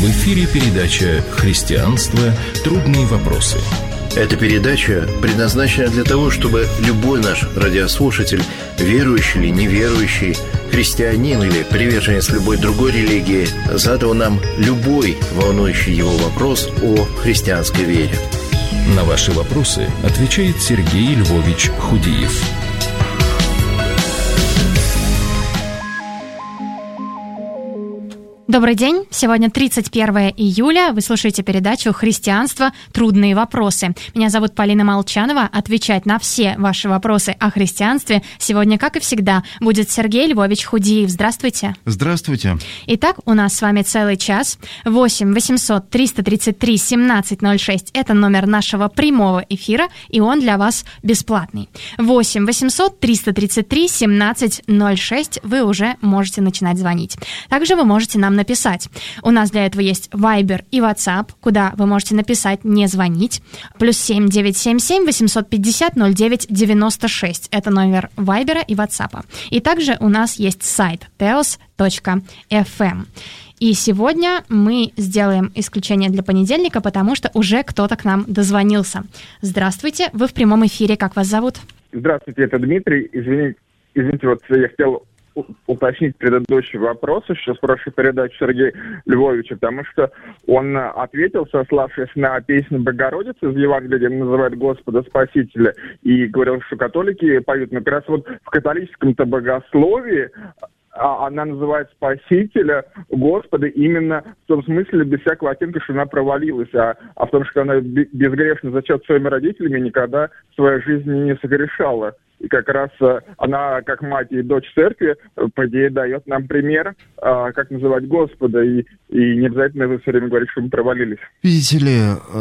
В эфире передача «Христианство. Трудные вопросы». Эта передача предназначена для того, чтобы любой наш радиослушатель, верующий или неверующий, христианин или приверженец любой другой религии, задал нам любой волнующий его вопрос о христианской вере. На ваши вопросы отвечает Сергей Львович Худиев. Добрый день. Сегодня 31 июля. Вы слушаете передачу «Христианство. Трудные вопросы». Меня зовут Полина Молчанова. Отвечать на все ваши вопросы о христианстве сегодня, как и всегда, будет Сергей Львович Худиев. Здравствуйте. Здравствуйте. Итак, у нас с вами целый час. 8 800 333 1706 – это номер нашего прямого эфира, и он для вас бесплатный. 8 800 333 1706 вы уже можете начинать звонить. Также вы можете нам написать. У нас для этого есть Viber и WhatsApp, куда вы можете написать, не звонить. +7 977 850 09 96. Это номер Viber и WhatsApp. И также у нас есть сайт teos.fm. И сегодня мы сделаем исключение для понедельника, потому что уже кто-то к нам дозвонился. Здравствуйте, вы в прямом эфире. Как вас зовут? Здравствуйте, это Дмитрий. Извините, вот я хотел уточнить предыдущий вопрос еще с прошлой передачи Сергея Львовича, потому что он ответил, сославшись на песню Богородицы из Евангелия, где называют Господа Спасителя, и говорил, что католики поют. Но как раз вот в католическом-то богословии она называет Спасителя, Господа, именно в том смысле, без всякого оттенка, что она провалилась, а в том, что она безгрешно зачата своими родителями, никогда в своей жизни не согрешала. И как раз она, как мать и дочь церкви, по идее, дает нам пример, как называть Господа, и не обязательно все время говорить, что мы провалились. Видите ли,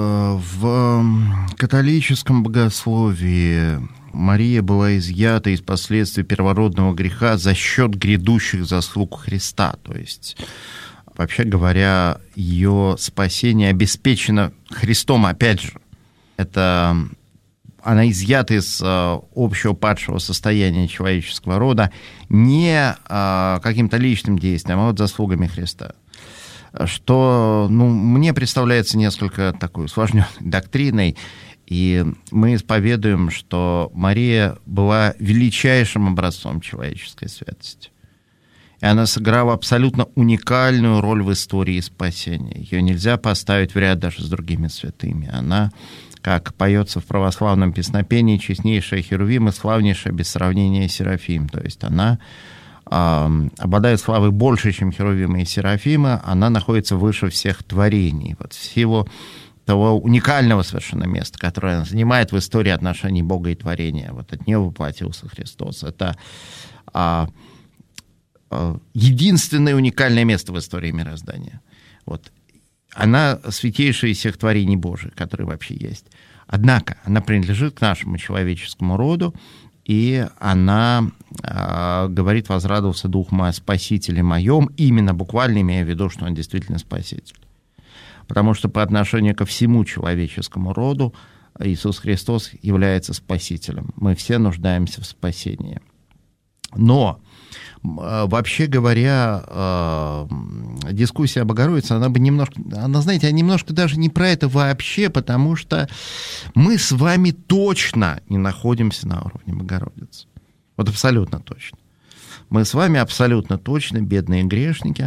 в католическом богословии Мария была изъята из последствий первородного греха за счет грядущих заслуг Христа. То есть, вообще говоря, ее спасение обеспечено Христом, опять же. Это она изъята из общего падшего состояния человеческого рода не каким-то личным действием, а вот заслугами Христа. Что, мне представляется несколько такой усложненной доктриной, и мы исповедуем, что Мария была величайшим образцом человеческой святости. И она сыграла абсолютно уникальную роль в истории спасения. Ее нельзя поставить в ряд даже с другими святыми. Она, как поется в православном песнопении, честнейшая Херувим и славнейшая без сравнения Серафим. То есть она обладает славой больше, чем Херувима и Серафима, она находится выше всех творений. Вот в силу того уникального совершенно места, которое она занимает в истории отношений Бога и творения. Вот от нее воплотился Христос. Это единственное уникальное место в истории мироздания. Вот. Она святейшая из всех творений Божьих, которые вообще есть. Однако она принадлежит к нашему человеческому роду, и она говорит: «Возрадовался Дух мой о Спасителе моем», именно буквально имея в виду, что он действительно Спаситель. Потому что по отношению ко всему человеческому роду Иисус Христос является Спасителем. Мы все нуждаемся в спасении. Но, вообще говоря, дискуссия о Богородице, она немножко даже не про это вообще, потому что мы с вами точно не находимся на уровне Богородицы. Вот абсолютно точно. Мы с вами абсолютно точно бедные грешники,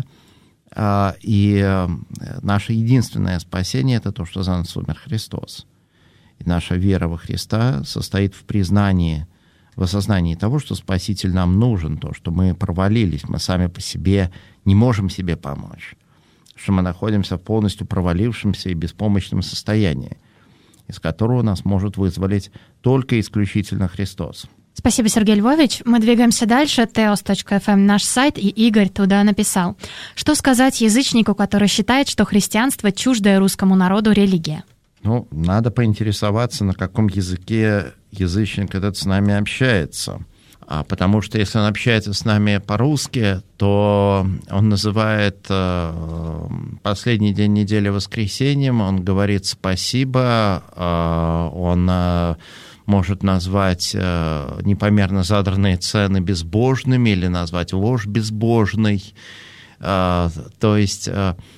и наше единственное спасение — это то, что за нас умер Христос. И наша вера во Христа состоит в признании, в осознании того, что Спаситель нам нужен, то, что мы провалились, мы сами по себе не можем себе помочь, что мы находимся в полностью провалившемся и беспомощном состоянии, из которого нас может вызволить только исключительно Христос. Спасибо, Сергей Львович. Мы двигаемся дальше. teos.fm наш сайт, и Игорь туда написал: что сказать язычнику, который считает, что христианство чуждая русскому народу религия? Надо поинтересоваться, на каком языке язычник этот с нами общается. Потому что если он общается с нами по-русски, то он называет последний день недели воскресеньем, он говорит спасибо, он может назвать непомерно задранные цены безбожными или назвать ложь безбожной. То есть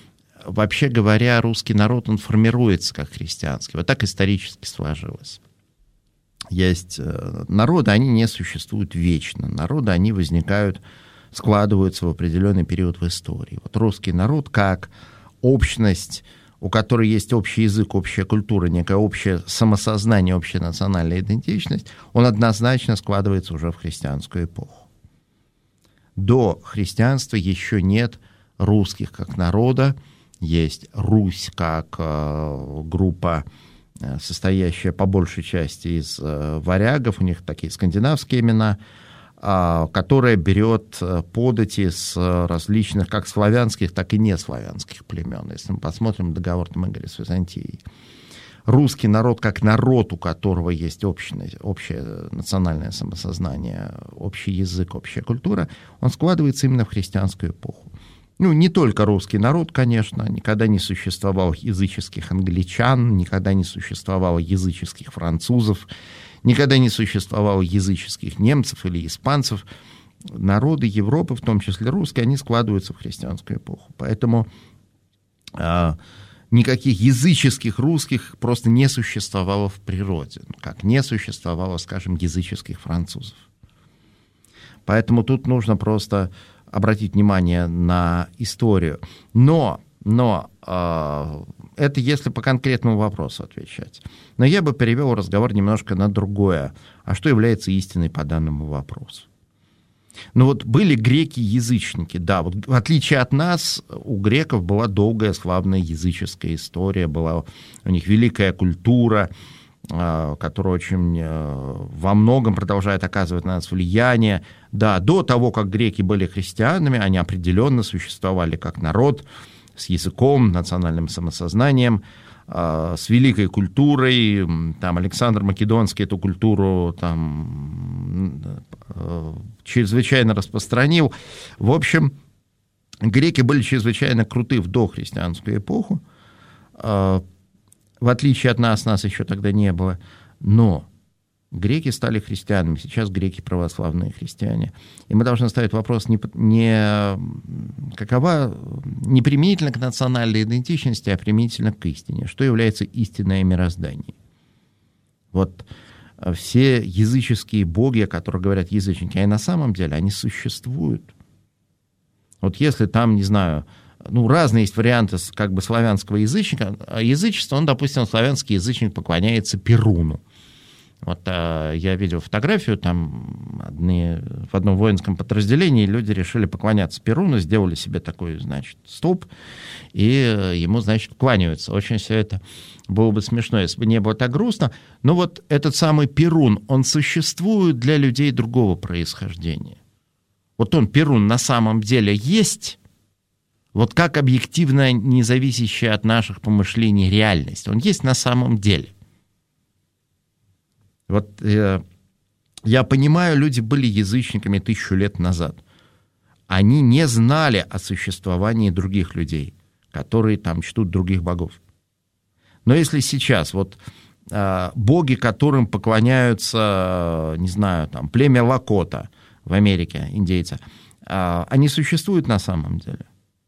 вообще говоря, русский народ, он формируется как христианский. Вот так исторически сложилось. Есть народы, они не существуют вечно. Народы, они возникают, складываются в определенный период в истории. Вот русский народ как общность, у которой есть общий язык, общая культура, некое общее самосознание, общая национальная идентичность, он однозначно складывается уже в христианскую эпоху. До христианства еще нет русских как народа, есть Русь как группа, состоящая по большей части из варягов, у них такие скандинавские имена, которая берет подати с различных как славянских, так и неславянских племен. Если мы посмотрим договор Тмыгари с Византией. Русский народ как народ, у которого есть общее национальное самосознание, общий язык, общая культура, он складывается именно в христианскую эпоху. Ну, не только русский народ, конечно, никогда не существовало языческих англичан, никогда не существовало языческих французов, никогда не существовало языческих немцев или испанцев. Народы Европы, в том числе русские, они складываются в христианскую эпоху. Поэтому никаких языческих русских просто не существовало в природе, как не существовало, скажем, языческих французов. Поэтому тут нужно просто обратить внимание на историю. Но это если по конкретному вопросу отвечать. Но я бы перевел разговор немножко на другое. А что является истиной по данному вопросу? Ну вот были греки-язычники, да, вот в отличие от нас, у греков была долгая славная языческая история, была у них великая культура, которая очень во многом продолжает оказывать на нас влияние. Да, до того, как греки были христианами, они определенно существовали как народ, с языком, национальным самосознанием, с великой культурой. Там Александр Македонский эту культуру там чрезвычайно распространил. В общем, греки были чрезвычайно круты в дохристианскую эпоху. В отличие от нас еще тогда не было. Но греки стали христианами, сейчас греки православные христиане. И мы должны ставить вопрос не применительно к национальной идентичности, а применительно к истине. Что является истинное мироздание? Вот все языческие боги, о которых говорят язычники, они на самом деле, они существуют. Вот если там, не знаю, разные есть варианты как бы славянского язычника. Язычество, допустим, славянский язычник поклоняется Перуну. Вот я видел фотографию, там в одном воинском подразделении люди решили поклоняться Перуну, сделали себе такой, значит, столб, и ему, значит, кланяются. Очень все это было бы смешно, если бы не было так грустно. Но вот этот самый Перун, он существует для людей другого происхождения. Вот он, Перун, на самом деле есть, вот как объективно независящая от наших помышлений реальность. Он есть на самом деле. Вот я понимаю, люди были язычниками 1000 лет назад. Они не знали о существовании других людей, которые там чтут других богов. Но если сейчас вот боги, которым поклоняются, не знаю, там, племя Лакота в Америке, индейцы, они существуют на самом деле.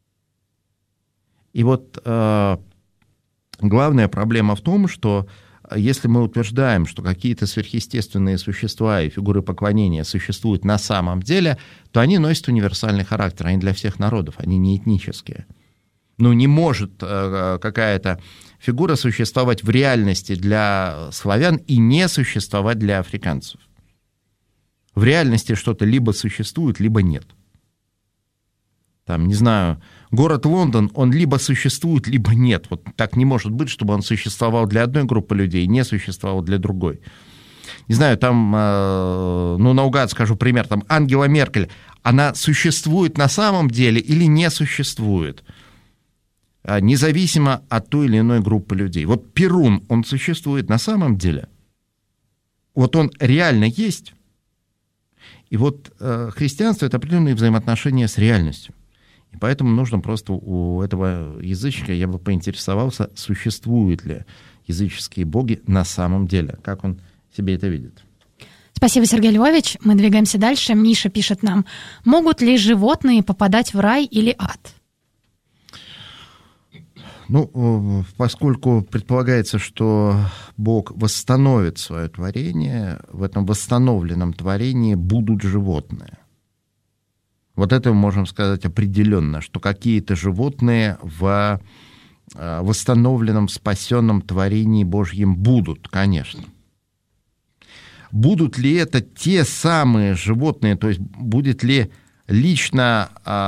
И вот главная проблема в том, что если мы утверждаем, что какие-то сверхъестественные существа и фигуры поклонения существуют на самом деле, то они носят универсальный характер, они для всех народов, они не этнические. Не может какая-то фигура существовать в реальности для славян и не существовать для африканцев. В реальности что-то либо существует, либо нет. Там, не знаю, город Лондон, он либо существует, либо нет. Вот так не может быть, чтобы он существовал для одной группы людей, не существовал для другой. Не знаю, там, наугад скажу пример, там Ангела Меркель, она существует на самом деле или не существует, независимо от той или иной группы людей. Вот Перун, он существует на самом деле. Вот он реально есть. И вот христианство — это определенные взаимоотношения с реальностью. И поэтому нужно просто у этого язычника, я бы поинтересовался, существуют ли языческие боги на самом деле, как он себе это видит. Спасибо, Сергей Львович. Мы двигаемся дальше. Миша пишет нам: могут ли животные попадать в рай или ад? Поскольку предполагается, что Бог восстановит свое творение, в этом восстановленном творении будут животные. Вот это мы можем сказать определенно, что какие-то животные в восстановленном, спасенном творении Божьем будут, конечно. Будут ли это те самые животные, то есть будет ли лично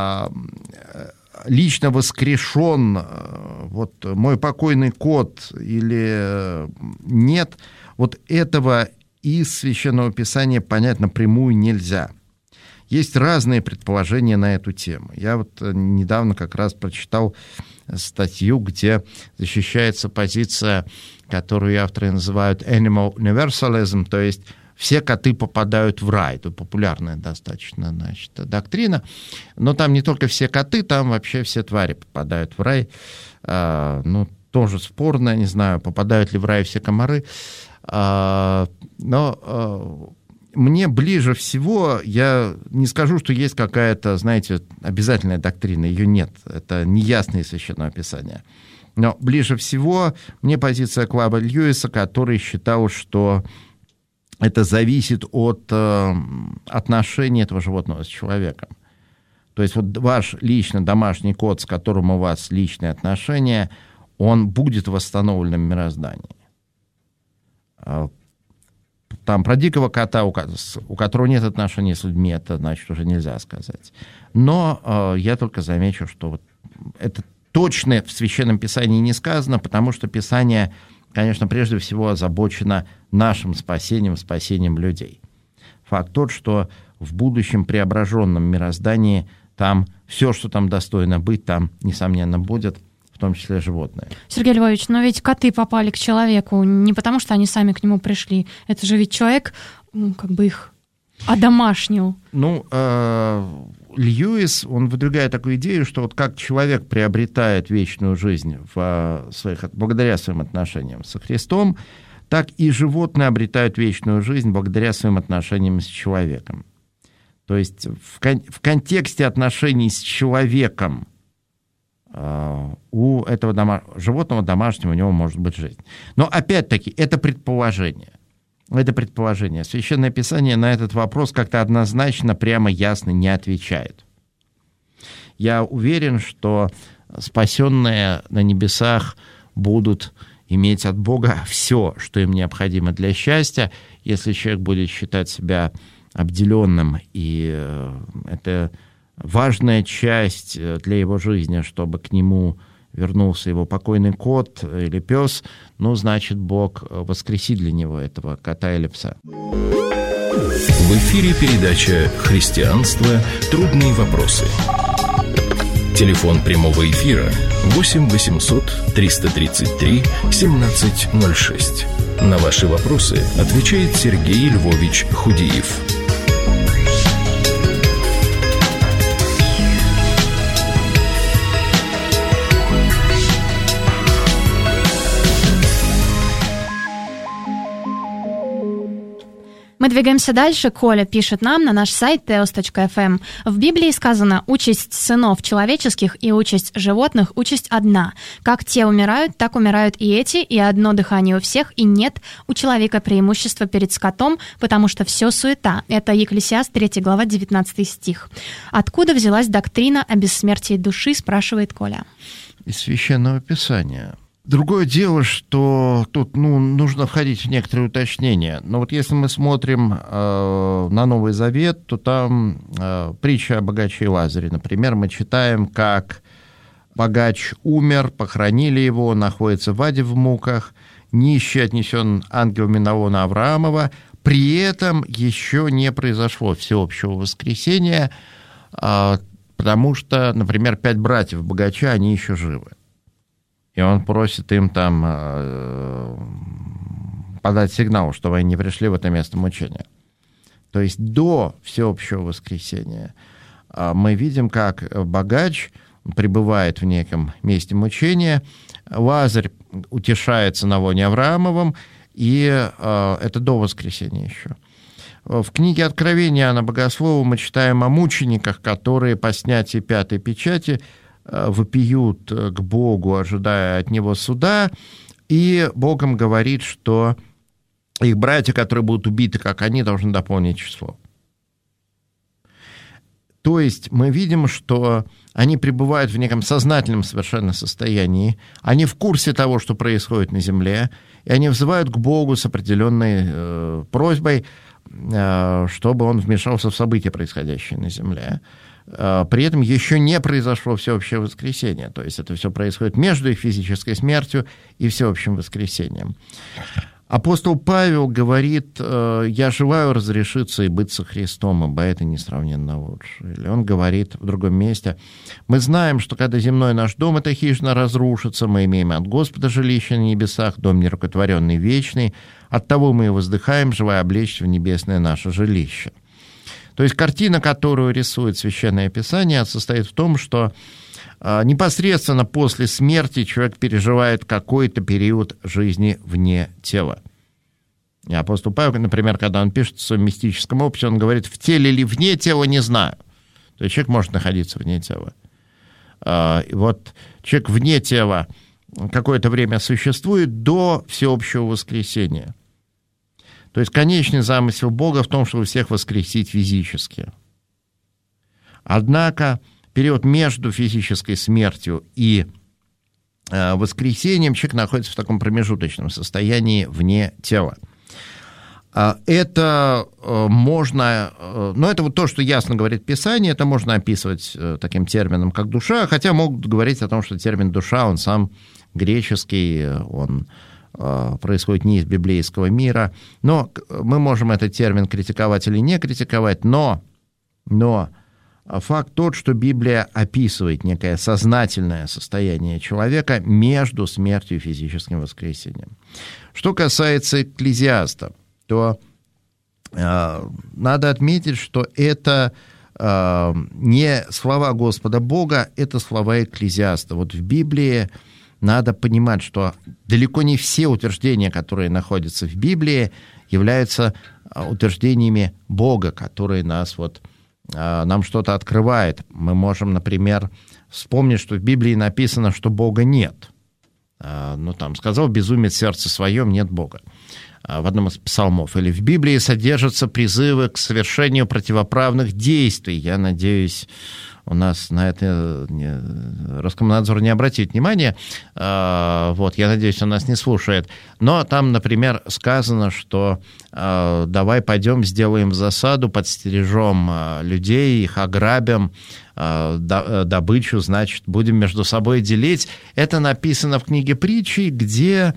воскрешен вот мой покойный кот или нет, вот этого из Священного Писания понять напрямую нельзя. Есть разные предположения на эту тему. Я вот недавно как раз прочитал статью, где защищается позиция, которую авторы называют animal universalism, то есть все коты попадают в рай. Это популярная достаточно, доктрина. Но там не только все коты, там вообще все твари попадают в рай. Тоже спорно, не знаю, попадают ли в рай все комары. Но мне ближе всего, я не скажу, что есть какая-то, знаете, обязательная доктрина, ее нет. Это неясное Священное Писание. Но ближе всего мне позиция Клайва Льюиса, который считал, что это зависит от отношения этого животного с человеком. То есть вот ваш лично домашний кот, с которым у вас личные отношения, он будет восстановлен в мироздании. Там про дикого кота, у которого нет отношений с людьми, это, значит, уже нельзя сказать. Но я только замечу, что вот это точно в Священном Писании не сказано, потому что Писание, конечно, прежде всего озабочено нашим спасением людей. Факт тот, что в будущем преображенном мироздании там все, что там достойно быть, там, несомненно, будет, в том числе животные. Сергей Львович, но ведь коты попали к человеку не потому, что они сами к нему пришли. Это же ведь человек, как бы их одомашнил. Льюис, он выдвигает такую идею, что вот как человек приобретает вечную жизнь благодаря своим отношениям со Христом, так и животные обретают вечную жизнь благодаря своим отношениям с человеком. То есть в контексте отношений с человеком у этого животного домашнего у него может быть жизнь. Но опять-таки это предположение. Это предположение. Священное Писание на этот вопрос как-то однозначно, прямо ясно не отвечает. Я уверен, что спасенные на небесах будут иметь от Бога все, что им необходимо для счастья, если человек будет считать себя обделенным, и это важная часть для его жизни, чтобы к нему вернулся его покойный кот или пес, значит, Бог воскресит для него этого кота или пса. В эфире передача «Христианство. Трудные вопросы». Телефон прямого эфира 8 800 333 1706. На ваши вопросы отвечает Сергей Львович Худиев. Мы двигаемся дальше. Коля пишет нам на наш сайт teos.fm. В Библии сказано: «Участь сынов человеческих и участь животных, участь одна. Как те умирают, так умирают и эти, и одно дыхание у всех, и нет у человека преимущества перед скотом, потому что все суета». Это Екклесиаст, 3 глава, 19 стих. Откуда взялась доктрина о бессмертии души, спрашивает Коля. Из Священного Писания. Другое дело, что тут нужно входить в некоторые уточнения. Но вот если мы смотрим на Новый Завет, то там притча о богаче и Лазаре. Например, мы читаем, как богач умер, похоронили его, находится в аде в муках, нищий отнесен ангелами на лоно Авраамова. При этом еще не произошло всеобщего воскресения, потому что, например, 5 братьев богача, они еще живы. И он просит им там подать сигнал, чтобы они не пришли в это место мучения. То есть до всеобщего воскресения мы видим, как богач пребывает в неком месте мучения, Лазарь утешается на лоне Авраамовом, и это до воскресения еще. В книге Откровения Иоанна Богослова мы читаем о мучениках, которые по снятии 5-й печати вопиют к Богу, ожидая от Него суда, и Бог им говорит, что их братья, которые будут убиты, как они, должны дополнить число. То есть мы видим, что они пребывают в неком сознательном совершенно состоянии, они в курсе того, что происходит на земле, и они взывают к Богу с определенной просьбой, чтобы Он вмешался в события, происходящие на земле. При этом еще не произошло всеобщее воскресение, то есть это все происходит между их физической смертью и всеобщим воскресением. Апостол Павел говорит: «Я желаю разрешиться и быть со Христом, ибо это несравненно лучше». Или он говорит в другом месте: «Мы знаем, что когда земной наш дом, эта хижина, разрушится, мы имеем от Господа жилище на небесах, дом нерукотворенный, вечный, оттого мы и воздыхаем, желая облечься в небесное наше жилище». То есть картина, которую рисует Священное Писание, состоит в том, что непосредственно после смерти человек переживает какой-то период жизни вне тела. И апостол Павел, например, когда он пишет в своем мистическом опыте, он говорит: «В теле или вне тела, не знаю». То есть человек может находиться вне тела. И вот человек вне тела какое-то время существует до всеобщего воскресения. То есть конечный замысел Бога в том, чтобы всех воскресить физически. Однако период между физической смертью и воскресением человек находится в таком промежуточном состоянии вне тела. Это можно, но это вот то, что ясно говорит Писание, это можно описывать таким термином, как душа, хотя могут говорить о том, что термин душа, он сам греческий, он происходит не из библейского мира, но мы можем этот термин критиковать или не критиковать, но факт тот, что Библия описывает некое сознательное состояние человека между смертью и физическим воскресением. Что касается Экклезиаста, то надо отметить, что это не слова Господа Бога, это слова Экклезиаста. Вот в Библии надо понимать, что далеко не все утверждения, которые находятся в Библии, являются утверждениями Бога, которые нам что-то открывает. Мы можем, например, вспомнить, что в Библии написано, что Бога нет. Сказал безумец в сердце своем, нет Бога. В одном из псалмов. Или в Библии содержатся призывы к совершению противоправных действий. Я надеюсь, у нас на это Роскомнадзор не обратит внимания. Я надеюсь, он нас не слушает. Но там, например, сказано, что давай пойдем, сделаем засаду, подстережем людей, их ограбим, добычу, значит, будем между собой делить. Это написано в книге Притчи, где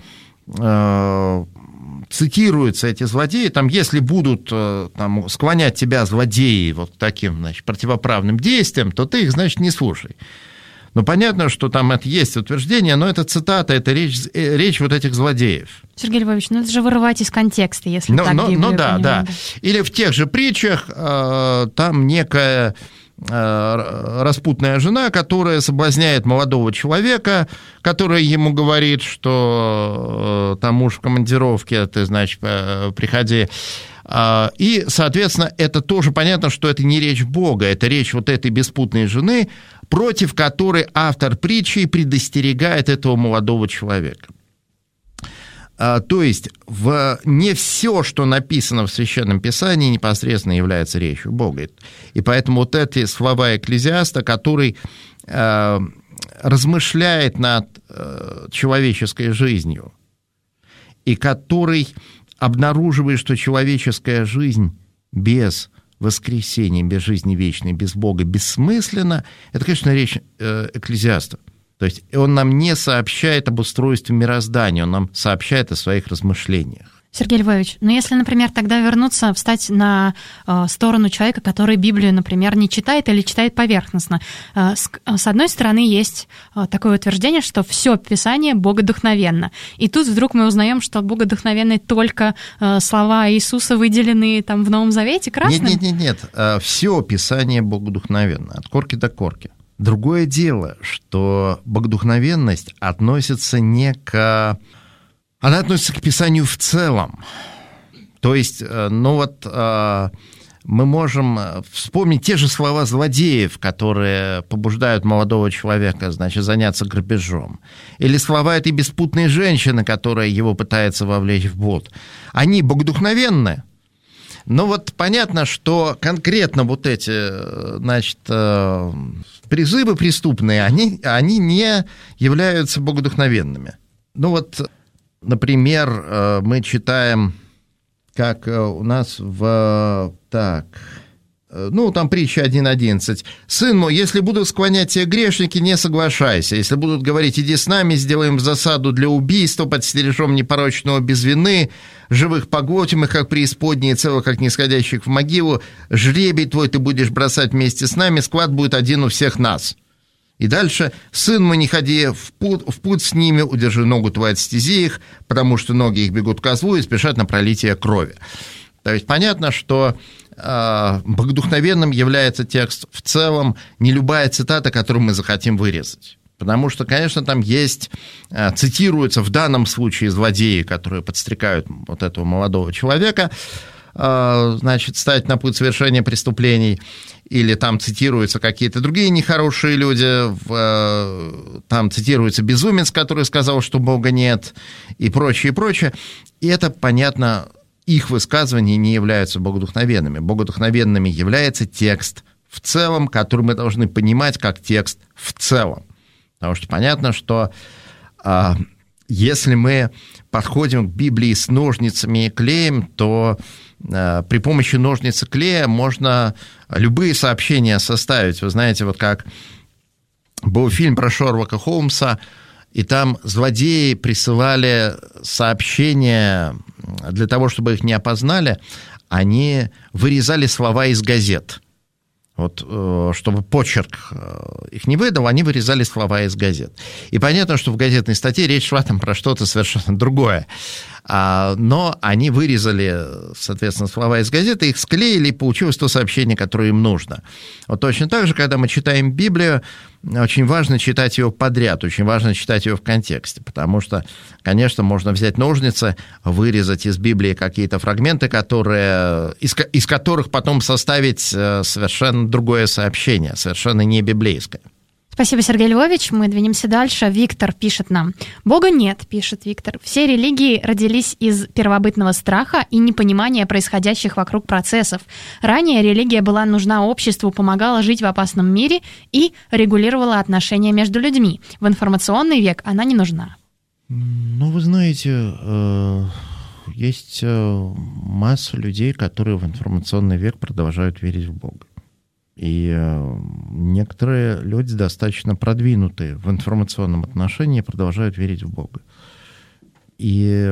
цитируются эти злодеи, если будут склонять тебя злодеи вот к таким, противоправным действиям, то ты их, не слушай. Понятно, что там это есть утверждение, но это цитата, это речь вот этих злодеев. Сергей Львович, это же вырывать из контекста, если так Библию понимаем. Да. Или в тех же притчах там некая распутная жена, которая соблазняет молодого человека, который ему говорит, что там муж в командировке, ты, приходи. И, соответственно, это тоже понятно, что это не речь Бога, это речь вот этой беспутной жены, против которой автор притчи предостерегает этого молодого человека. То есть не все, что написано в Священном Писании, непосредственно является речью Бога. И поэтому вот эти слова Экклезиаста, который размышляет над человеческой жизнью и который обнаруживает, что человеческая жизнь без воскресения, без жизни вечной, без Бога бессмысленна, это, конечно, речь Экклезиаста. То есть он нам не сообщает об устройстве мироздания, он нам сообщает о своих размышлениях. Сергей Львович, если, например, тогда вернуться, встать на сторону человека, который Библию, например, не читает или читает поверхностно. С одной стороны, есть такое утверждение, что все Писание богодухновенно. И тут вдруг мы узнаем, что богодухновенны только слова Иисуса, выделенные там в Новом Завете красным? Нет. Все Писание богодухновенно, от корки до корки. Другое дело, что богодухновенность относится она относится к Писанию в целом. То есть, мы можем вспомнить те же слова злодеев, которые побуждают молодого человека, значит, заняться грабежом. Или слова этой беспутной женщины, которая его пытается вовлечь в блуд. Они богодухновенны. Но вот понятно, что конкретно вот эти, значит, призывы преступные, они не являются богодухновенными. Ну вот, например, мы читаем, как у нас там притча 1.11. «Сын мой, если будут склонять тебя грешники, не соглашайся. Если будут говорить, иди с нами, сделаем засаду для убийства, подстережем непорочного без вины, живых поглотим их, как преисподние, целых, как нисходящих в могилу, жребий твой ты будешь бросать вместе с нами, склад будет один у всех нас». И дальше: «Сын мой, не ходи в путь с ними, удержи ногу твою от стези их, потому что ноги их бегут к козлу и спешат на пролитие крови». То есть понятно, что богодухновенным является текст в целом, не любая цитата, которую мы захотим вырезать. Потому что, конечно, там есть, цитируются в данном случае злодеи, которые подстрекают вот этого молодого человека, значит, стать на путь совершения преступлений, или там цитируются какие-то другие нехорошие люди, там цитируется безумец, который сказал, что Бога нет, и прочее, и прочее. И это, понятно, их высказывания не являются богодухновенными. Богодухновенными является текст в целом, который мы должны понимать как текст в целом. Потому что понятно, что если мы подходим к Библии с ножницами и клеем, то при помощи ножниц и клея можно любые сообщения составить. Вы знаете, вот как был фильм про Шерлока Холмса, и там злодеи присылали сообщения для того, чтобы их не опознали, они вырезали слова из газет. Вот, чтобы почерк их не выдал, они вырезали слова из газет. И понятно, что в газетной статье речь шла там про что-то совершенно другое. Но они вырезали, соответственно, слова из газеты, их склеили, и получилось то сообщение, которое им нужно. Вот точно так же, когда мы читаем Библию, очень важно читать ее подряд, очень важно читать ее в контексте, потому что, конечно, можно взять ножницы, вырезать из Библии какие-то фрагменты, из которых потом составить совершенно другое сообщение, совершенно не библейское. Спасибо, Сергей Львович. Мы двинемся дальше. Виктор пишет нам. «Бога нет», пишет Виктор. «Все религии родились из первобытного страха и непонимания происходящих вокруг процессов. Ранее религия была нужна обществу, помогала жить в опасном мире и регулировала отношения между людьми. В информационный век она не нужна». Ну, вы знаете, есть масса людей, которые в информационный век продолжают верить в Бога. И некоторые люди, достаточно продвинутые в информационном отношении, продолжают верить в Бога. И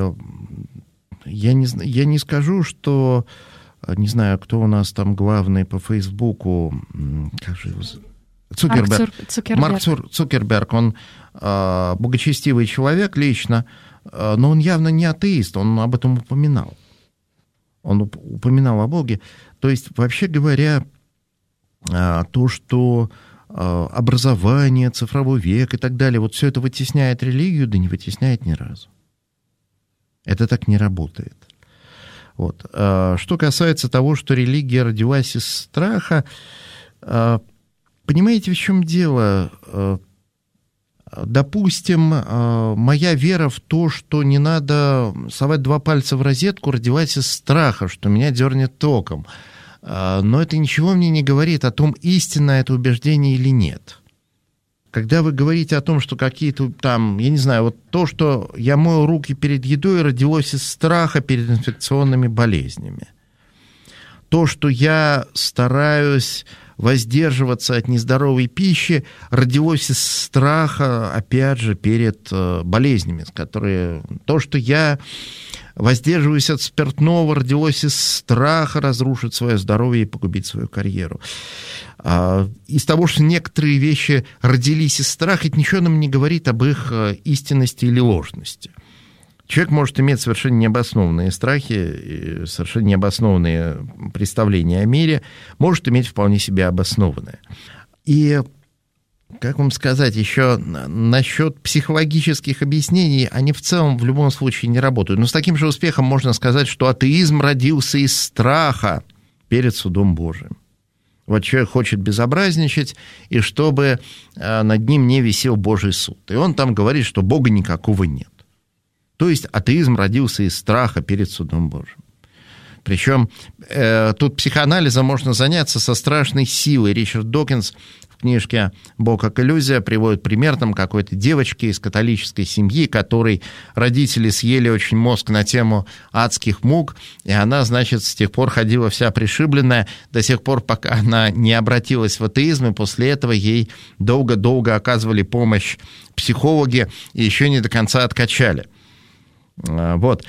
я не скажу, что... Не знаю, кто у нас там главный по Фейсбуку. Как же его зовут? Цукерберг. Марк Цукерберг. Он богочестивый человек лично, но он явно не атеист. Он об этом упоминал. Он упоминал о Боге. То есть, вообще говоря... то, что образование, цифровой век и так далее, вот все это вытесняет религию, да не вытесняет ни разу. Это так не работает. Вот. Что касается того, что религия родилась из страха, понимаете, в чем дело? Допустим, моя вера в то, что не надо совать два пальца в розетку, родилась из страха, что меня дернет током. Но это ничего мне не говорит о том, истинно это убеждение или нет. Когда вы говорите о том, что какие-то там, я не знаю, вот то, что я мою руки перед едой, родилось из страха перед инфекционными болезнями. То, что я стараюсь воздерживаться от нездоровой пищи, родилось из страха, опять же, перед болезнями, то, что я воздерживаюсь от спиртного, родилось из страха разрушить свое здоровье и погубить свою карьеру. Из того, что некоторые вещи родились из страха, это ничего нам не говорит об их истинности или ложности. Человек может иметь совершенно необоснованные страхи, совершенно необоснованные представления о мире, может иметь вполне себе обоснованные. И, как вам сказать, еще насчет психологических объяснений, они в целом в любом случае не работают. Но с таким же успехом можно сказать, что атеизм родился из страха перед судом Божиим. Вот человек хочет безобразничать, и чтобы над ним не висел Божий суд. И он там говорит, что Бога никакого нет. То есть атеизм родился из страха перед судом Божиим. Причем тут психоанализом можно заняться со страшной силой. Ричард Докинс в книжке «Бог как иллюзия» приводит пример там какой-то девочки из католической семьи, которой родители съели очень мозг на тему адских мук, и она, значит, с тех пор ходила вся пришибленная, до сих пор, пока она не обратилась в атеизм, и после этого ей долго-долго оказывали помощь психологи и еще не до конца откачали. Вот.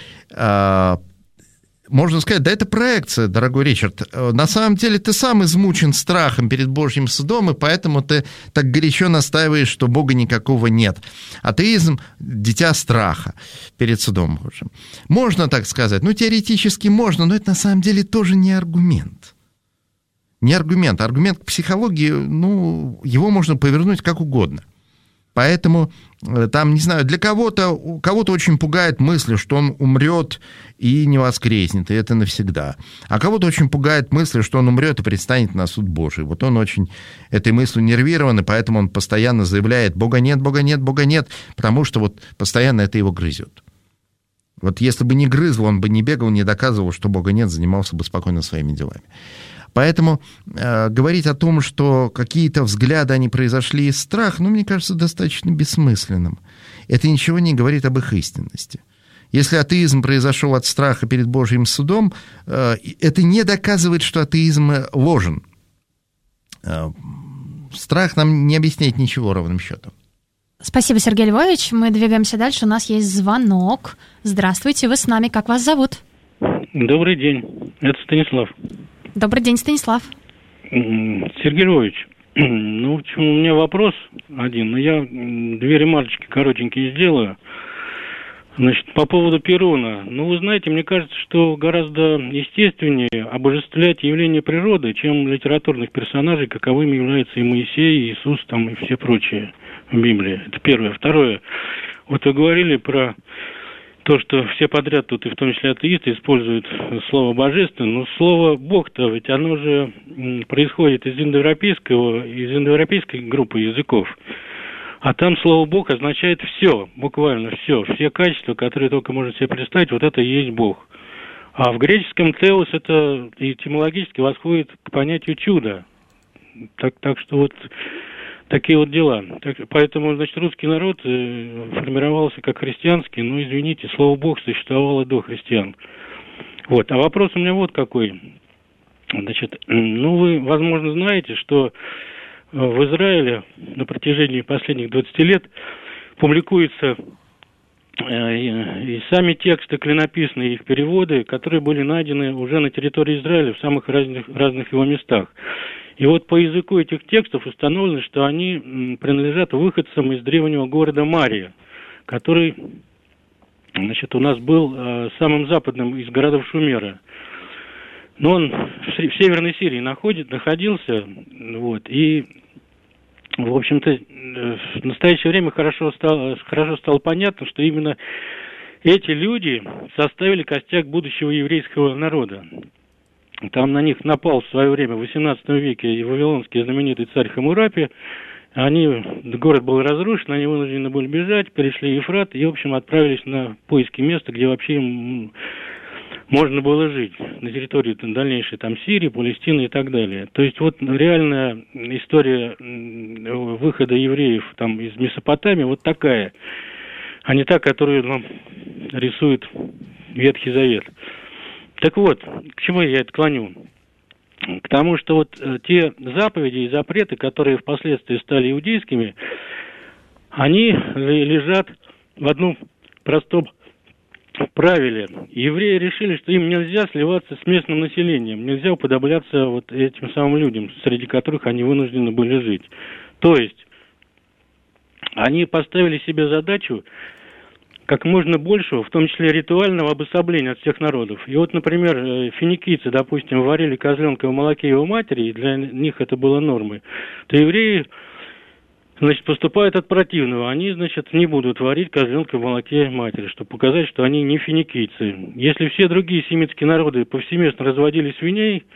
Можно сказать, да это проекция, дорогой Ричард. На самом деле ты сам измучен страхом перед Божьим судом, и поэтому ты так горячо настаиваешь, что Бога никакого нет. Атеизм – дитя страха перед судом Божьим. Можно так сказать, теоретически можно, но это на самом деле тоже не аргумент. Не аргумент. Аргумент к психологии, его можно повернуть как угодно. Поэтому там, не знаю, кого-то очень пугает мысль, что он умрет и не воскреснет, и это навсегда. А кого-то очень пугает мысль, что он умрет и предстанет на суд Божий. Вот он очень этой мыслью нервирован, и поэтому он постоянно заявляет: Бога нет, Бога нет, Бога нет, потому что вот постоянно это его грызет. Вот если бы не грызло, он бы не бегал, не доказывал, что Бога нет, занимался бы спокойно своими делами. Поэтому говорить о том, что какие-то взгляды, они произошли из страха, мне кажется, достаточно бессмысленным. Это ничего не говорит об их истинности. Если атеизм произошел от страха перед Божьим судом, это не доказывает, что атеизм ложен. Страх нам не объясняет ничего ровным счетом. Спасибо, Сергей Львович. Мы двигаемся дальше. У нас есть звонок. Здравствуйте, вы с нами. Как вас зовут? Добрый день. Это Станислав. Добрый день, Станислав. Сергей Львович, у меня вопрос один, но я две ремарочки коротенькие сделаю. Значит, по поводу Перуна. Вы знаете, мне кажется, что гораздо естественнее обожествлять явления природы, чем литературных персонажей, каковыми являются и Моисей, и Иисус, и все прочие в Библии. Это первое. Второе. Вы говорили про то, что все подряд тут, и в том числе атеисты, используют слово «божественно», но слово «бог»-то, ведь оно же происходит из индоевропейской группы языков. А там слово «бог» означает все, буквально все качества, которые только можно себе представить, вот это и есть Бог. А в греческом «теос» это этимологически восходит к понятию «чудо». Так что такие вот дела. Поэтому, русский народ формировался как христианский, извините, слово «бог» существовало до христиан. А вопрос у меня вот какой. Вы, возможно, знаете, что в Израиле на протяжении последних 20 лет публикуются и сами тексты клинописные, их переводы, которые были найдены уже на территории Израиля в самых разных его местах. И по языку этих текстов установлено, что они принадлежат выходцам из древнего города Мария, который, у нас был самым западным из городов Шумера. Но он в Северной Сирии находился, и, в общем-то, в настоящее время хорошо стало понятно, что именно эти люди составили костяк будущего еврейского народа. Там на них напал в свое время, в XVIII веке, вавилонский знаменитый царь Хаммурапи. Город был разрушен, они вынуждены были бежать, перешли Ефрат и, в общем, отправились на поиски места, где вообще им можно было жить, на территории дальнейшей Сирии, Палестины и так далее. То есть реальная история выхода евреев из Месопотамии такая, а не та, которую нам рисует Ветхий Завет. Так вот, к чему я это клоню? К тому, что те заповеди и запреты, которые впоследствии стали иудейскими, они лежат в одном простом правиле. Евреи решили, что им нельзя сливаться с местным населением, нельзя уподобляться этим самым людям, среди которых они вынуждены были жить. То есть они поставили себе задачу как можно большего, в том числе ритуального обособления от всех народов. И например, финикийцы, допустим, варили козленка в молоке его матери, и для них это было нормой, то евреи, поступают от противного. Они, не будут варить козленка в молоке матери, чтобы показать, что они не финикийцы. Если все другие семитские народы повсеместно разводили свиней,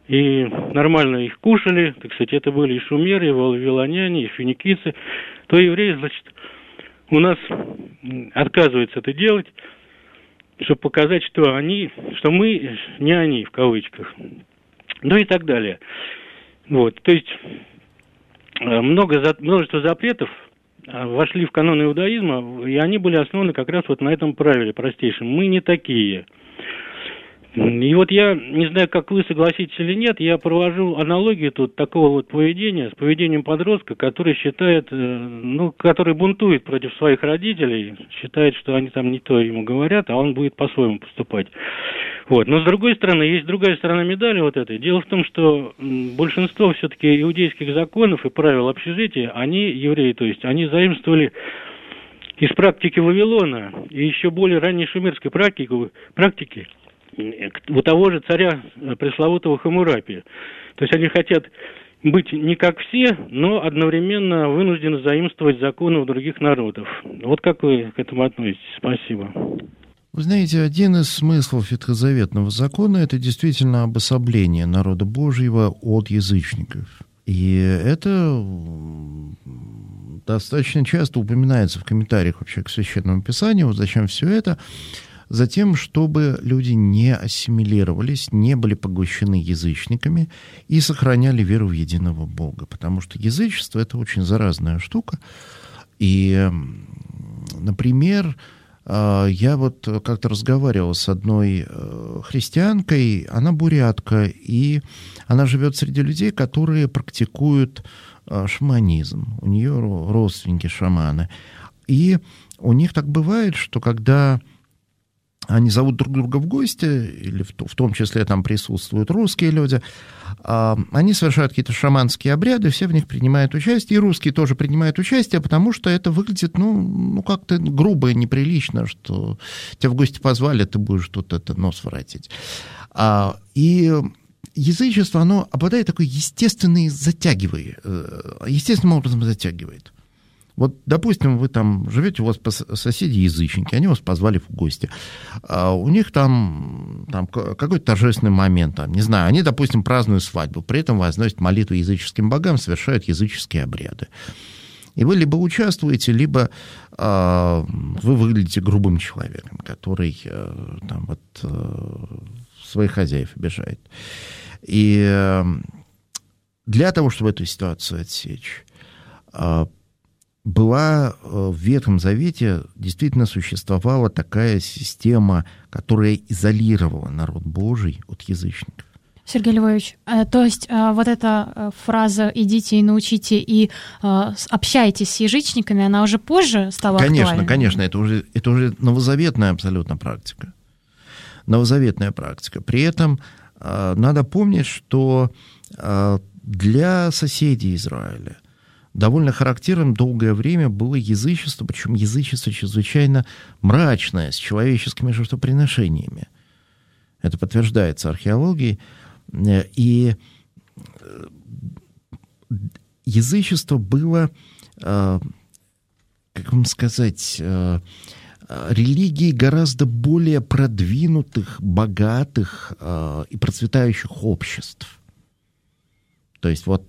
и нормально их кушали, так сказать, это были и шумеры, и вавилоняне, и финикийцы, то евреи, значит, у нас отказываются это делать, чтобы показать, что мы не они, в кавычках, ну и так далее. Вот, то есть множество запретов вошли в канон иудаизма, и они были основаны как раз вот на этом правиле простейшем. Мы не такие. И вот я не знаю, как вы согласитесь или нет, я провожу аналогию тут такого вот поведения с поведением подростка, который считает, который бунтует против своих родителей, считает, что они там не то ему говорят, а он будет по-своему поступать. Вот. Но с другой стороны, есть другая сторона медали вот этой. Дело в том, что большинство все-таки иудейских законов и правил общежития, евреи, то есть, они заимствовали из практики Вавилона и еще более ранней шумерской практики у того же царя пресловутого Хаммурапи. То есть они хотят быть не как все, но одновременно вынуждены заимствовать законы у других народов. Вот как вы к этому относитесь? Спасибо. Вы знаете, один из смыслов ветхозаветного закона – это действительно обособление народа Божьего от язычников. И это достаточно часто упоминается в комментариях вообще к Священному Писанию. Вот зачем все это? Затем, чтобы люди не ассимилировались, не были поглощены язычниками и сохраняли веру в единого Бога. Потому что язычество – это очень заразная штука. И, например, я вот как-то разговаривал с одной христианкой, она бурятка, и она живет среди людей, которые практикуют шаманизм. У нее родственники шаманы. И у них так бывает, что когда они зовут друг друга в гости, или в том числе там присутствуют русские люди, они совершают какие-то шаманские обряды, все в них принимают участие, и русские тоже принимают участие, потому что это выглядит, как-то грубо и неприлично, что тебя в гости позвали, ты будешь тут нос воротить. И язычество, оно обладает такой естественным образом затягивает. Вот, допустим, вы там живете, у вас соседи язычники, они вас позвали в гости. У них там какой-то торжественный момент, не знаю, они, допустим, празднуют свадьбу, при этом возносят молитву языческим богам, совершают языческие обряды. И вы либо участвуете, либо вы выглядите грубым человеком, который своих хозяев обижает. И для того, чтобы эту ситуацию отсечь, была в Ветхом Завете, действительно существовала такая система, которая изолировала народ Божий от язычников. Сергей Львович, то есть вот эта фраза «идите и научите и общайтесь с язычниками», она уже позже стала актуальной? Конечно, это уже новозаветная абсолютно практика. Новозаветная практика. При этом надо помнить, что для соседей Израиля довольно характерным долгое время было язычество, причем язычество чрезвычайно мрачное, с человеческими жертвоприношениями. Это подтверждается археологией. И язычество было, как вам сказать, религией гораздо более продвинутых, богатых и процветающих обществ. То есть вот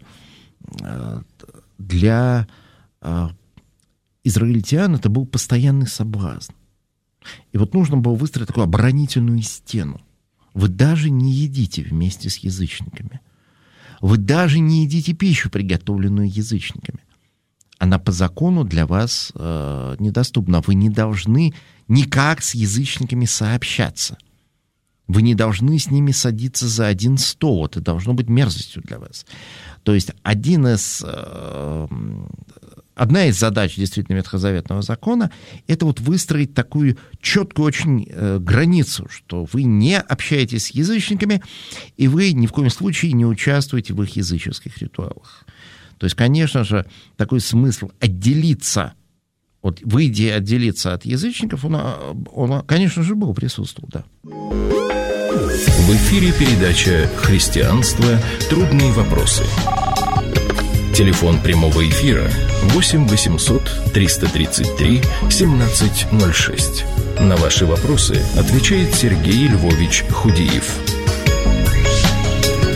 для израильтян это был постоянный соблазн. И вот нужно было выстроить такую оборонительную стену. Вы даже не едите вместе с язычниками. Вы даже не едите пищу, приготовленную язычниками. Она по закону для вас недоступна. Вы не должны никак с язычниками сообщаться. Вы не должны с ними садиться за один стол. Это должно быть мерзостью для вас. То есть одна из задач действительно ветхозаветного закона – это вот выстроить такую четкую очень границу, что вы не общаетесь с язычниками, и вы ни в коем случае не участвуете в их языческих ритуалах. То есть, конечно же, такой смысл отделиться, вот в идее отделиться от язычников, он, конечно же, присутствовал, да. В эфире передача «Христианство. Трудные вопросы». Телефон прямого эфира 8 800 333 1706. На ваши вопросы отвечает Сергей Львович Худиев.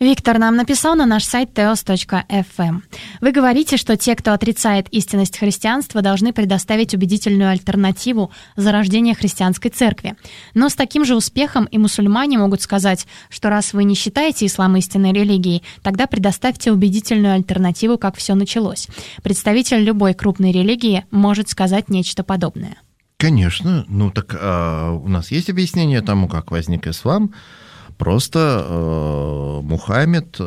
Виктор нам написал на наш сайт teos.fm. Вы говорите, что те, кто отрицает истинность христианства, должны предоставить убедительную альтернативу зарождения христианской церкви. Но с таким же успехом и мусульмане могут сказать, что раз вы не считаете ислам истинной религией, тогда предоставьте убедительную альтернативу, как все началось. Представитель любой крупной религии может сказать нечто подобное. Конечно. У нас есть объяснение тому, как возник ислам. Просто Мухаммед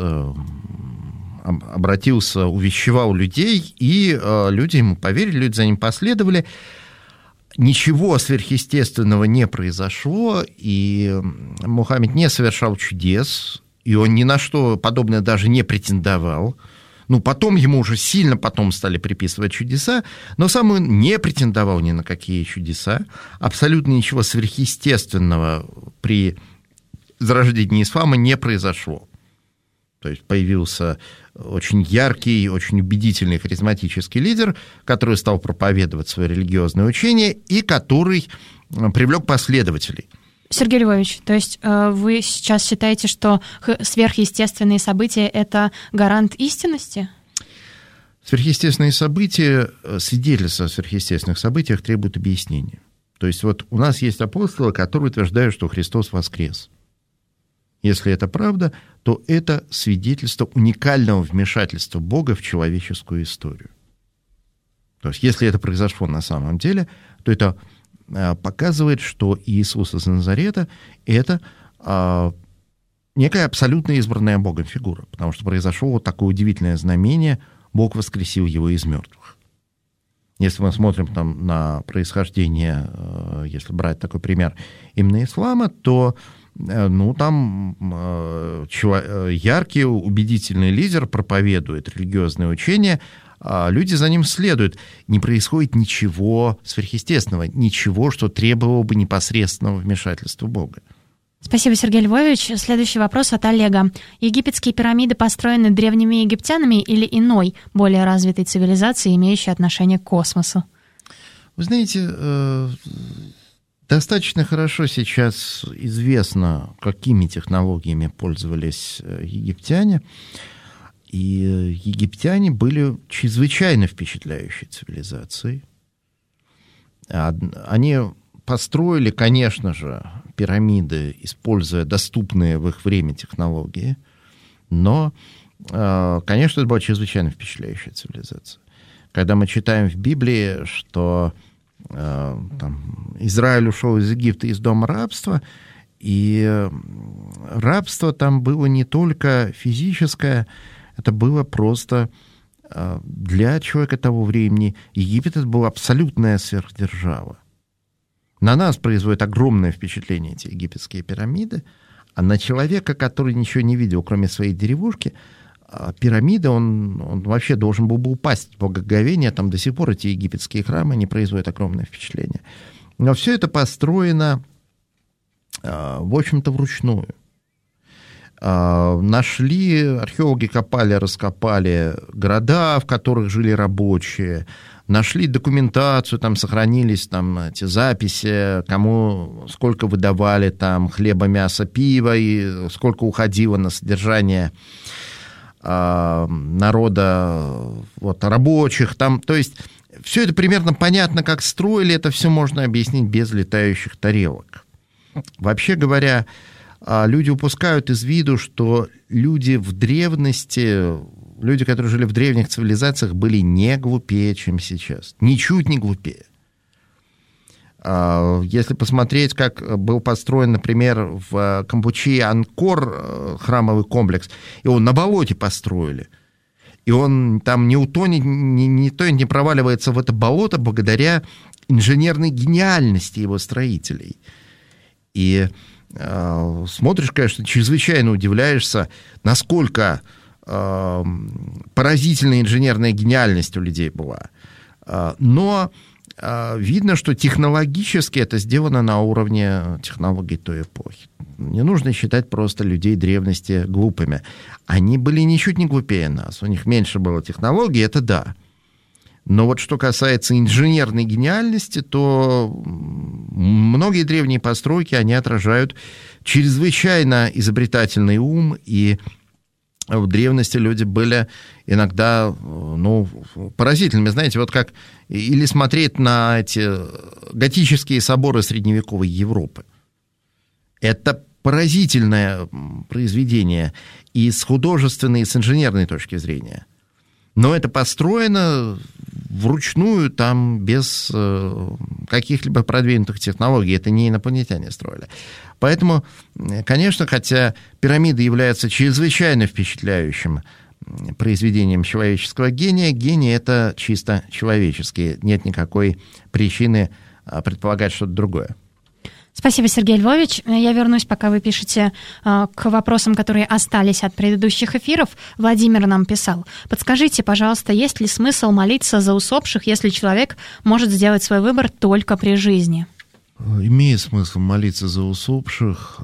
обратился, увещевал людей, и люди ему поверили, люди за ним последовали. Ничего сверхъестественного не произошло, и Мухаммед не совершал чудес, и он ни на что подобное даже не претендовал. Потом ему уже сильно стали приписывать чудеса, но сам он не претендовал ни на какие чудеса. Абсолютно ничего сверхъестественного при зарождении ислама не произошло. То есть появился очень яркий, очень убедительный, харизматический лидер, который стал проповедовать свое религиозное учение и который привлек последователей. Сергей Львович, то есть вы сейчас считаете, что сверхъестественные события – это гарант истинности? Сверхъестественные события, свидетельства о сверхъестественных событиях требуют объяснения. То есть у нас есть апостолы, которые утверждают, что Христос воскрес. Если это правда, то это свидетельство уникального вмешательства Бога в человеческую историю. То есть если это произошло на самом деле, то это показывает, что Иисус из Назарета – это некая абсолютно избранная Богом фигура, потому что произошло такое удивительное знамение – Бог воскресил его из мертвых. Если мы смотрим на происхождение, если брать такой пример именно ислама, то там яркий, убедительный лидер проповедует религиозное учение, а люди за ним следуют. Не происходит ничего сверхъестественного, ничего, что требовало бы непосредственного вмешательства Бога. Спасибо, Сергей Львович. Следующий вопрос от Олега. Египетские пирамиды построены древними египтянами или иной, более развитой цивилизацией, имеющей отношение к космосу? Вы знаете, достаточно хорошо сейчас известно, какими технологиями пользовались египтяне. И египтяне были чрезвычайно впечатляющей цивилизацией. Они построили, конечно же, пирамиды, используя доступные в их время технологии, но, конечно, это была чрезвычайно впечатляющая цивилизация. Когда мы читаем в Библии, что Израиль ушел из Египта из дома рабства, и рабство там было не только физическое, это было просто для человека того времени. Египет — это была абсолютная сверхдержава. На нас производят огромное впечатление эти египетские пирамиды, а на человека, который ничего не видел, кроме своей деревушки, пирамида, он вообще должен был бы упасть в благоговение. Там до сих пор эти египетские храмы не производят огромное впечатление. Но все это построено, в общем-то, вручную. Нашли, археологи копали, раскопали города, в которых жили рабочие, нашли документацию, там сохранились эти записи, кому сколько выдавали там хлеба, мяса, пива, и сколько уходило на содержание народа, рабочих. То есть все это примерно понятно, как строили, это все можно объяснить без летающих тарелок. Вообще говоря, люди упускают из виду, что люди в древности, люди, которые жили в древних цивилизациях, были не глупее, чем сейчас. Ничуть не глупее. Если посмотреть, как был построен, например, в Кампучии Анкор храмовый комплекс, его на болоте построили, и он там не утонет, не проваливается в это болото благодаря инженерной гениальности его строителей. И смотришь, конечно, чрезвычайно удивляешься, насколько поразительная инженерная гениальность у людей была. Но видно, что технологически это сделано на уровне технологий той эпохи. Не нужно считать просто людей древности глупыми. Они были ничуть не глупее нас. У них меньше было технологий, это да. Но что касается инженерной гениальности, то многие древние постройки, они отражают чрезвычайно изобретательный ум и в древности люди были иногда, поразительными. Знаете, вот как или смотреть на эти готические соборы средневековой Европы. Это поразительное произведение и с художественной, и с инженерной точки зрения. Но это построено вручную, там, без каких-либо продвинутых технологий. Это не инопланетяне строили. Поэтому, конечно, хотя пирамида является чрезвычайно впечатляющим произведением человеческого гения, гений — это чисто человеческий. Нет никакой причины предполагать что-то другое. Спасибо, Сергей Львович. Я вернусь, пока вы пишете, к вопросам, которые остались от предыдущих эфиров. Владимир нам писал. Подскажите, пожалуйста, есть ли смысл молиться за усопших, если человек может сделать свой выбор только при жизни? Имеет смысл молиться за усопших.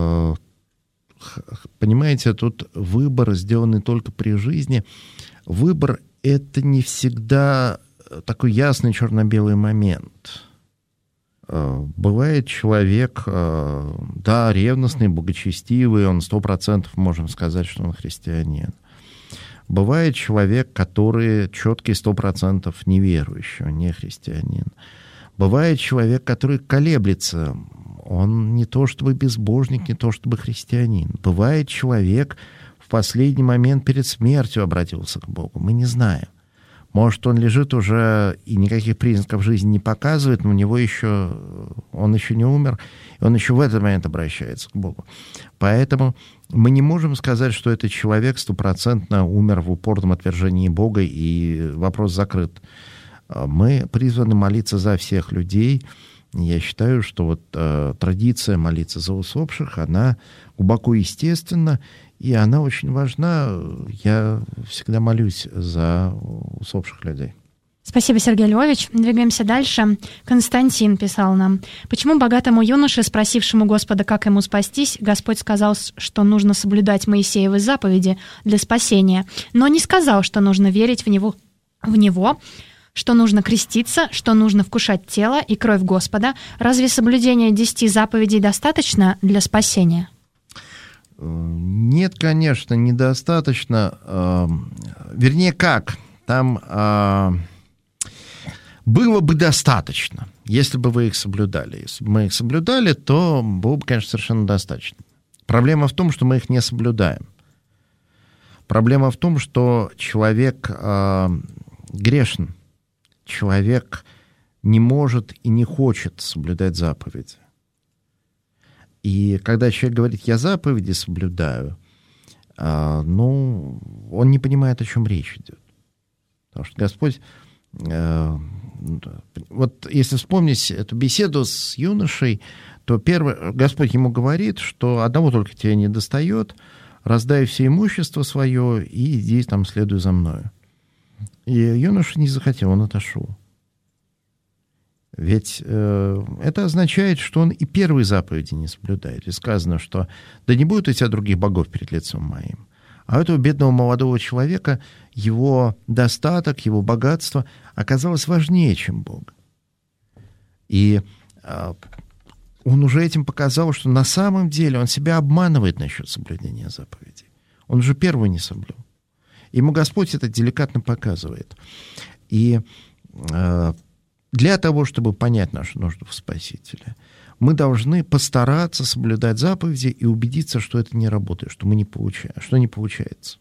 Понимаете, тут выбор, сделанный только при жизни. Выбор — это не всегда такой ясный черно-белый момент. Бывает человек, да, ревностный, благочестивый, он 100% можем сказать, что он христианин. Бывает человек, который четкий 100% неверующий, он не христианин. Бывает человек, который колеблется, он не то чтобы безбожник, не то чтобы христианин. Бывает человек, в последний момент перед смертью обратился к Богу, мы не знаем. Может, он лежит уже и никаких признаков жизни не показывает, но он еще не умер, и он еще в этот момент обращается к Богу. Поэтому мы не можем сказать, что этот человек 100% умер в упорном отвержении Бога, и вопрос закрыт. Мы призваны молиться за всех людей. Я считаю, что вот традиция молиться за усопших, она глубоко естественна, и она очень важна. Я всегда молюсь за усопших людей. Спасибо, Сергей Львович. Двигаемся дальше. Константин писал нам. Почему богатому юноше, спросившему Господа, как ему спастись, Господь сказал, что нужно соблюдать Моисеевы заповеди для спасения, но не сказал, что нужно верить в него, что нужно креститься, что нужно вкушать тело и кровь Господа? Разве соблюдение 10 заповедей достаточно для спасения? Нет, конечно, недостаточно. Вернее, как? Там было бы достаточно, если бы вы их соблюдали. Если бы мы их соблюдали, то было бы, конечно, совершенно достаточно. Проблема в том, что мы их не соблюдаем. Проблема в том, что человек грешен. Человек не может и не хочет соблюдать заповеди. И когда человек говорит, я заповеди соблюдаю, он не понимает, о чем речь идет. Потому что Господь, вот если вспомнить эту беседу с юношей, то Господь ему говорит, что одного только тебе не достает, раздай все имущество свое и иди там, следуй за мною. И юноша не захотел, он отошел. Ведь это означает, что он и первые заповеди не соблюдает. И сказано, что да не будет у тебя других богов перед лицом моим. А у этого бедного молодого человека его достаток, его богатство оказалось важнее, чем Бог. И он уже этим показал, что на самом деле он себя обманывает насчет соблюдения заповедей. Он уже первый не соблюл. Ему Господь это деликатно показывает. И для того, чтобы понять нашу нужду в Спасителе, мы должны постараться соблюдать заповеди и убедиться, что это не работает, что мы не получаем, что не получается.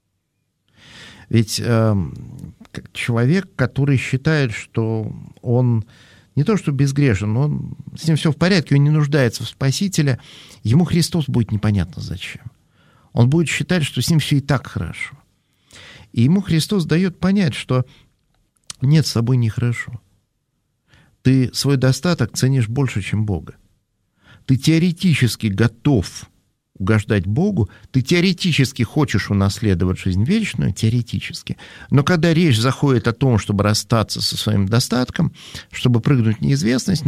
Ведь человек, который считает, что он не то что безгрешен, с ним все в порядке, он не нуждается в Спасителе, ему Христос будет непонятно зачем. Он будет считать, что с ним все и так хорошо. И ему Христос дает понять, что нет, с тобой нехорошо. Ты свой достаток ценишь больше, чем Бога. Ты теоретически готов угождать Богу, ты теоретически хочешь унаследовать жизнь вечную, теоретически. Но когда речь заходит о том, чтобы расстаться со своим достатком, чтобы прыгнуть в неизвестность,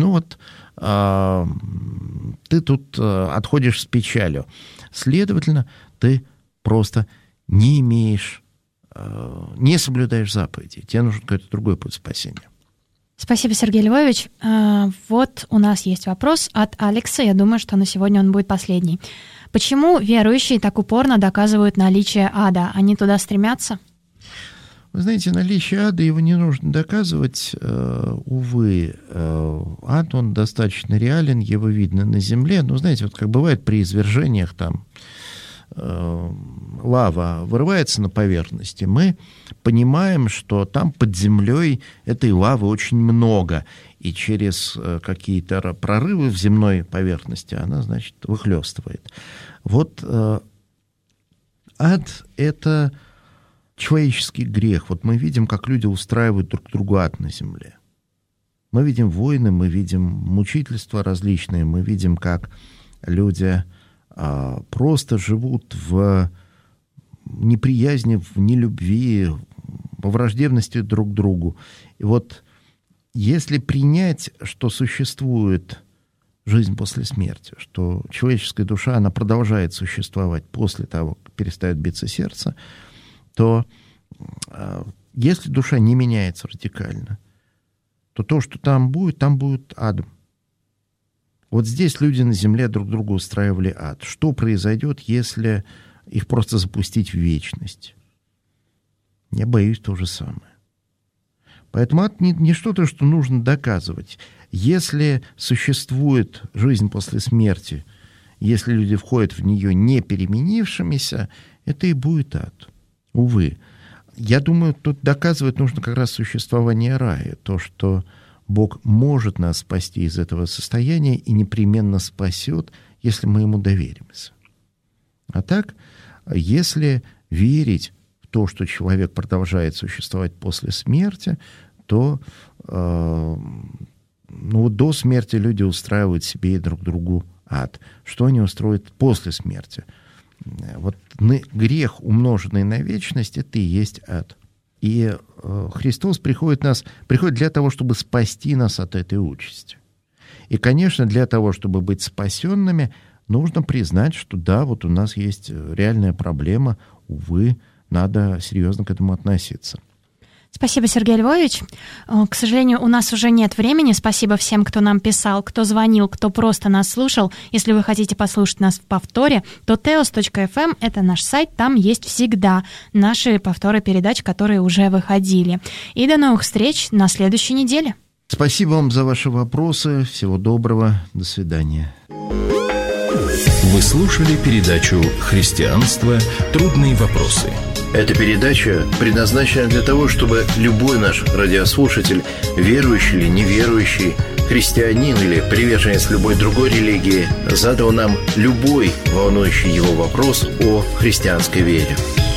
ты тут отходишь с печалью. Следовательно, ты просто не соблюдаешь заповедей. Тебе нужен какой-то другой путь спасения. Спасибо, Сергей Львович. Вот у нас есть вопрос от Алекса. Я думаю, что на сегодня он будет последний. Почему верующие так упорно доказывают наличие ада? Они туда стремятся? Вы знаете, наличие ада, его не нужно доказывать. Увы, ад, он достаточно реален, его видно на земле. Но, знаете, вот как бывает при извержениях, там лава вырывается на поверхности, мы понимаем, что там под землей этой лавы очень много, и через какие-то прорывы в земной поверхности она, значит, выхлестывает. Вот ад — это человеческий грех. Вот мы видим, как люди устраивают друг другу ад на земле. Мы видим войны, мы видим мучительства различные, мы видим, как люди просто живут в неприязни, в нелюбви, во враждебности друг к другу. И вот если принять, что существует жизнь после смерти, что человеческая душа, она продолжает существовать после того, как перестает биться сердце, то если душа не меняется радикально, то, что там будет адом. Вот здесь люди на земле друг другу устраивали ад. Что произойдет, если их просто запустить в вечность? Я боюсь то же самое. Поэтому ад не что-то, что нужно доказывать. Если существует жизнь после смерти, если люди входят в нее не переменившимися, это и будет ад. Увы. Я думаю, тут доказывать нужно как раз существование рая. То, что Бог может нас спасти из этого состояния и непременно спасет, если мы Ему доверимся. А так, если верить в то, что человек продолжает существовать после смерти, то до смерти люди устраивают себе и друг другу ад. Что они устроят после смерти? Вот грех, умноженный на вечность, это и есть ад. И Христос приходит для того, чтобы спасти нас от этой участи. И, конечно, для того, чтобы быть спасенными, нужно признать, что да, вот у нас есть реальная проблема, увы, надо серьезно к этому относиться. Спасибо, Сергей Львович. К сожалению, у нас уже нет времени. Спасибо всем, кто нам писал, кто звонил, кто просто нас слушал. Если вы хотите послушать нас в повторе, то teos.fm — это наш сайт. Там есть всегда наши повторы передач, которые уже выходили. И до новых встреч на следующей неделе. Спасибо вам за ваши вопросы. Всего доброго. До свидания. Вы слушали передачу «Христианство. Трудные вопросы». Эта передача предназначена для того, чтобы любой наш радиослушатель, верующий или неверующий, христианин или приверженец любой другой религии, задал нам любой волнующий его вопрос о христианской вере.